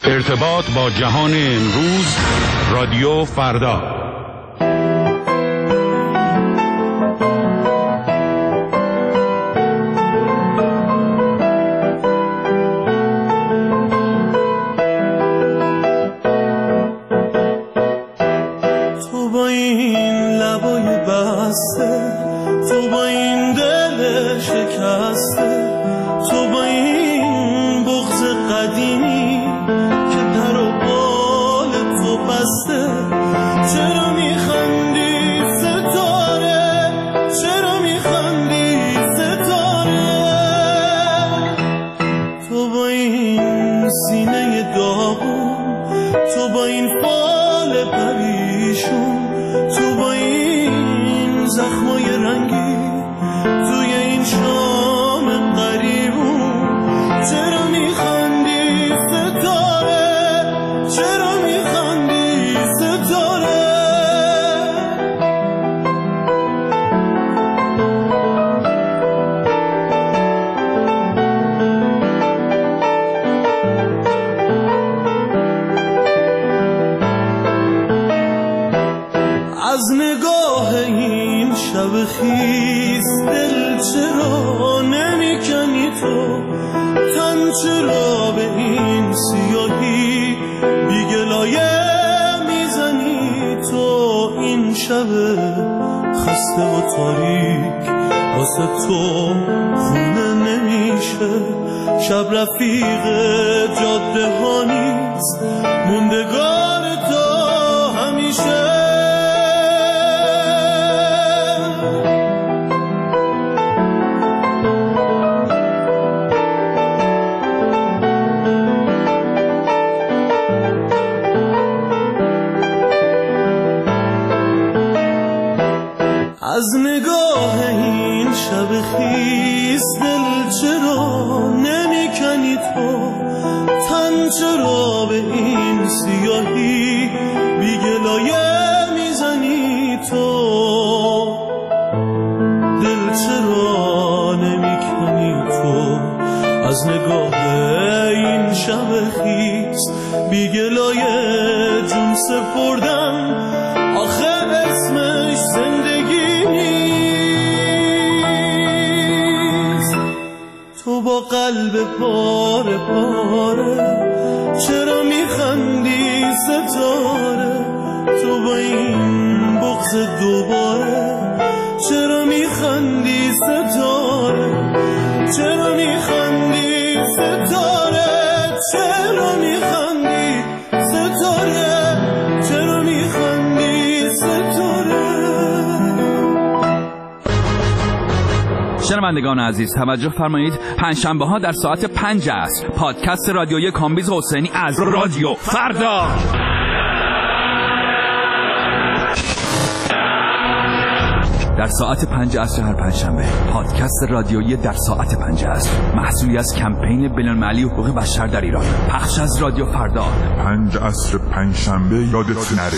ارتباط با جهان امروز، رادیو فردا. تو با این لبای بسته، تو با این دل شکسته، تو با این بغض قدیمی که در و بال تو بسته، چرا میخندی ستاره، چرا میخندی ستاره؟ تو با این سینه داغون، تو با این فال پریشون، تو با این زخمای رنگی توی این شام قریبون، چرا میخندی ستاره، چرا میخندی ستاره؟ از نگاه این شب خیس دل چرا نمیکنی تو، تن چرا به این سیاهی بیگلایه میزنی تو؟ این شب خسته و تاریک واسه تو خونه نمیشه، شب رفیق جاده ها نیست، موندگار تو همیشه. از نگاه این شب خیس دل چرا نمیکنی تو، تن چرا به این سیاهی بیگلایه میزنی تو؟ دل چرا نمیکنی تو از نگاه این شب خیس بیگلایه؟ جون سپردن آخه اسمش زندگی نیست. تو با قلب پاره پاره چرا میخندی ستاره؟ تو با این بغض دوباره چرا میخندی ستاره؟ چرا میخندی ستاره؟ چرا میخندی ستاره؟ چرا میخندی ستاره؟ شنوندگان عزیز توجه فرمایید، پنجشنبه ها در ساعت 5 عصر پادکست رادیویی کامبیز حسینی از رادیو فردا. در ساعت 5 عصر هر پنجشنبه پادکست رادیویی در ساعت 5 عصر، محصولی از کمپین بین‌المللی حقوق بشر در ایران، پخش از رادیو فردا. 5 عصر پنجشنبه یادت نره.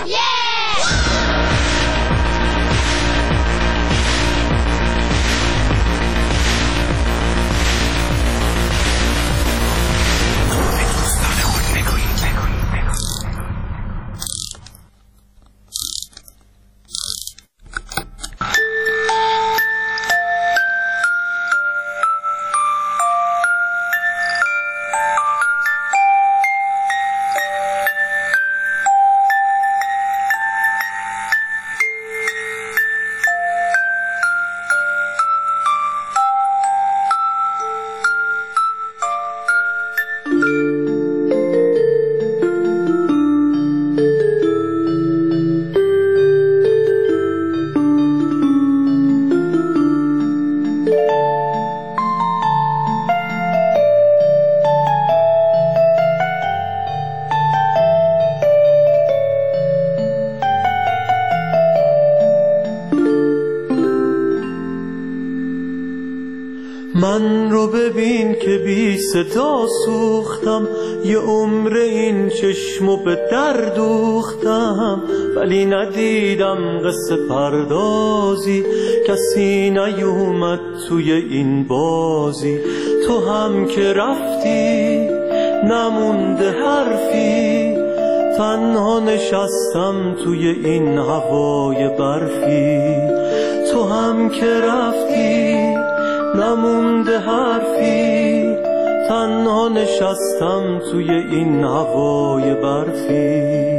من رو ببین که بی صدا سوختم، یه عمر این چشمو به در دوختم، ولی ندیدم قصه پردازی، کسی نیومد توی این بازی. تو هم که رفتی نمونده حرفی، تنها نشستم توی این هوای برفی. تو هم که رفتی نمونده حرفی، تنها نشستم توی این هوای برفی.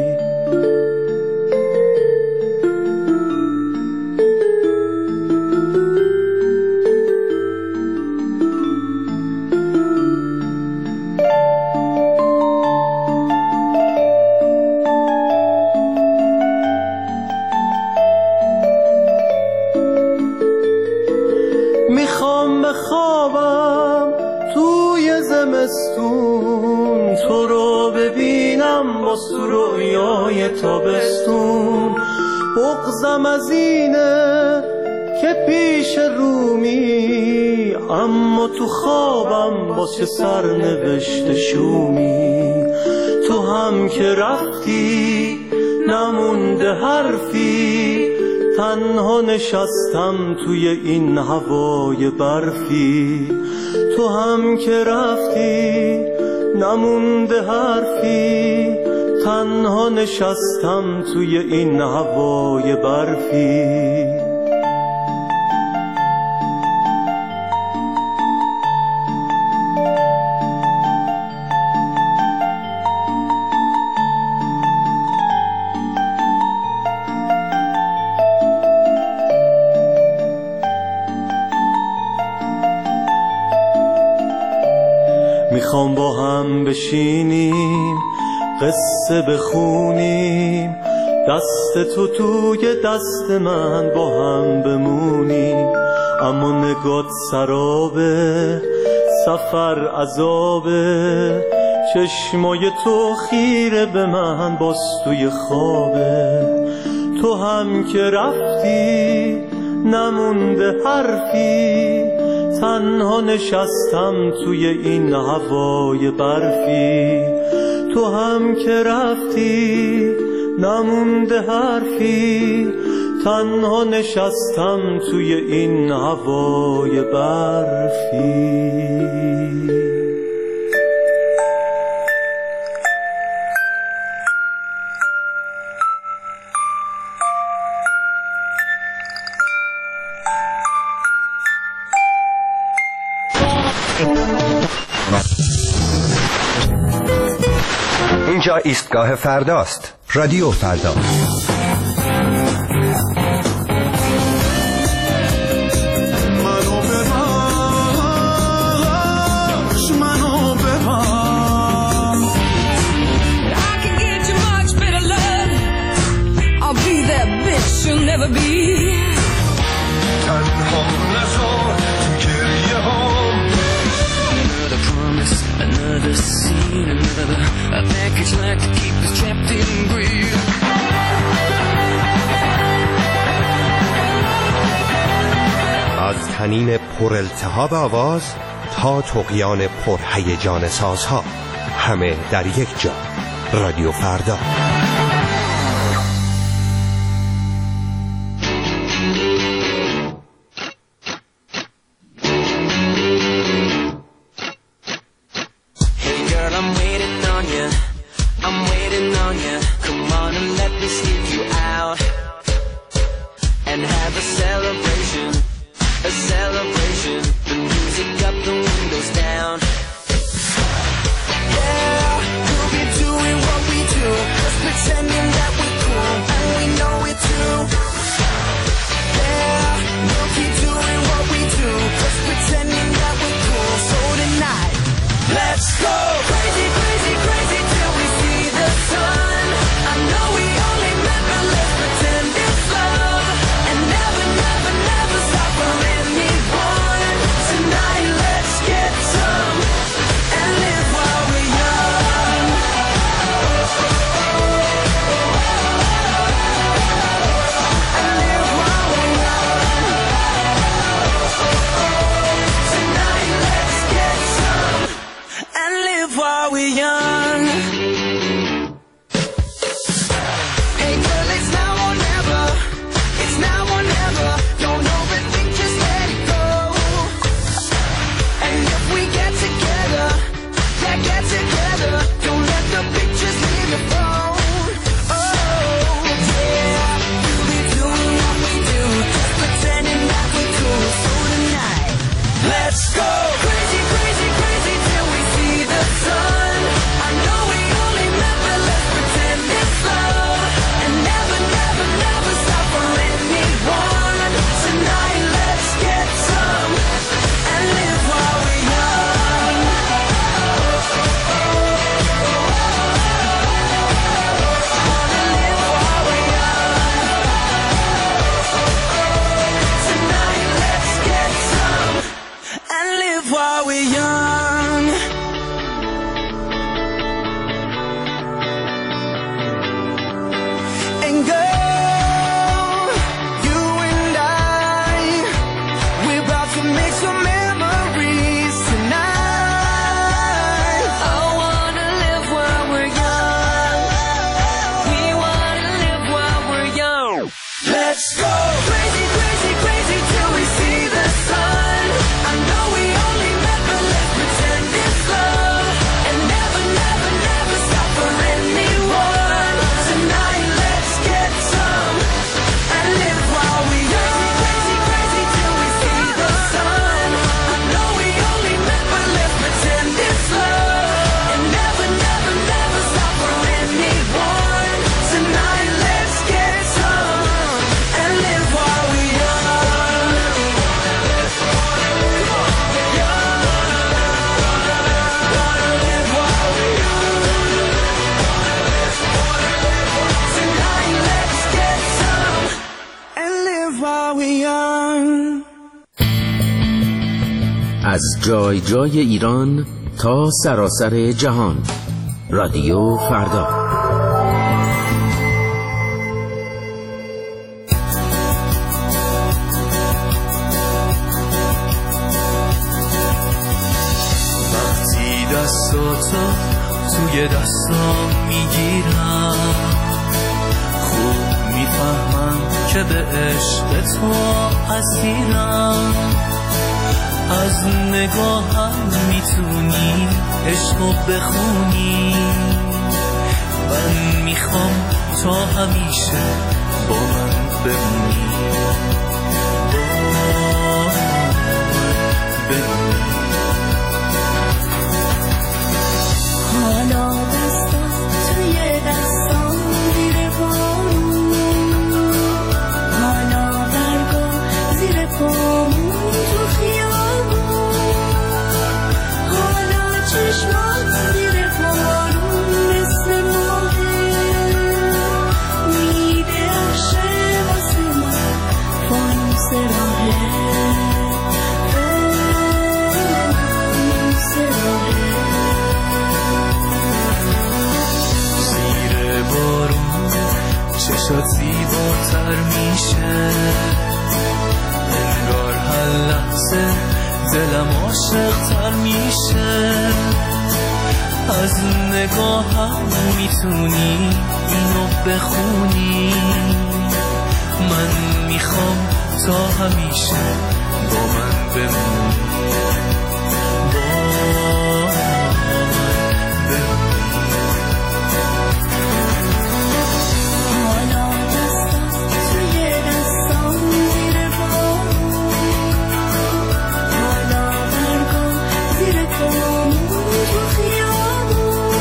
میخوام بخوابم توی زمستون، تو رو ببینم با رویای تابستون. بغضم از اینه که پیش رومی، اما تو خوابم واسه سرنوشت شومی. تو هم که رفتی نمونده حرفی، تنها نشستم توی این هوای برفی. تو هم که رفتی نمونده حرفی، تنها نشستم توی این هوای برفی. میخوام با هم بشینیم قصه بخونیم، دست تو توی دست من با هم بمونیم. اما نگات سرابه، سفر عذابه، چشمای تو خیره به من باز توی خوابه. تو هم که رفتی نمونده حرفی، تنها نشستم توی این هوای برفی. تو هم که رفتی نمونده حرفی، تنها نشستم توی این هوای برفی. اینجا ایستگاه فرداست. رادیو فردا. از طنین پر التهاب آواز تا طغیان پر هیجان سازها، همه در یک جا. رادیو فردا. Get together. together. Don't let the pictures leave your phone. Oh, yeah, we'll be doing what we do, just pretending that we're cool. So tonight, let's go crazy, crazy, crazy till we see the sun. I know we only met, but let's pretend it's love. And never, never, never stop for anyone. Tonight, let's get some and live while we're young. Wanna live while we're young. Tonight, let's get some and live while we're young. And girl, you and I, we're about to make some memories tonight. I wanna live while we're young. We wanna live while we're young. Let's go crazy, crazy, crazy till we see the sun. I know we only met, but let's pretend it's love. And never, never, never stop for anyone. Tonight, let's get some and live while we young. Crazy, crazy till we see the sun. I know we only met, but let's pretend it's love. And never, never, never stop for anyone. Tonight, let's get some and live while we young. Wanna live while we young. Tonight, let's get some and live while we young. از جای جای ایران تا سراسر جهان، رادیو فردا. وقتی دستاتو توی دستام میگیرم، خوب میفهمم که به عشق تو اسیرم. از نگاهم میتونی عشقو بخونی. من میخوام تا همیشه با من بمونی، با من بمونی. حالا دستات توی دستام زیر پامون، حالا برگا زیر پامون تو خیابون، حالا چشمات زیر بارون مثل ماهه، میدرخشه واسه من فانوس راهه، فانوس راهه. زیر بارون چشات زیباتر میشه، انگار هر لحظه دلم عاشق‌تر میشه. از نگاهم میتونی اینو بخونی. من میخوام تا همیشه با من بمونی، با من بمونی. حالا دستات توی دستام زیر پامون، حالا برگا زیر پامون تو خیابون،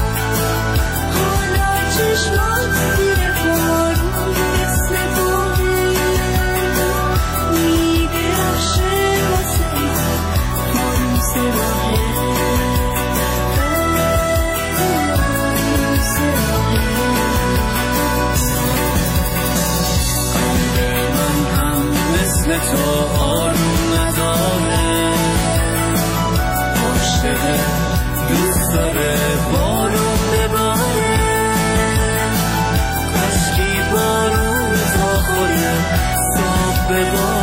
حالا چشمات زیر بارون مثل باغه، میدرخشه واسه من فانوس راهه، فانوس راهه. مثل تو آروم نداره، عاشقه دوست داره بارون بباره. کاشکی بارون تا خوره صاف بباره.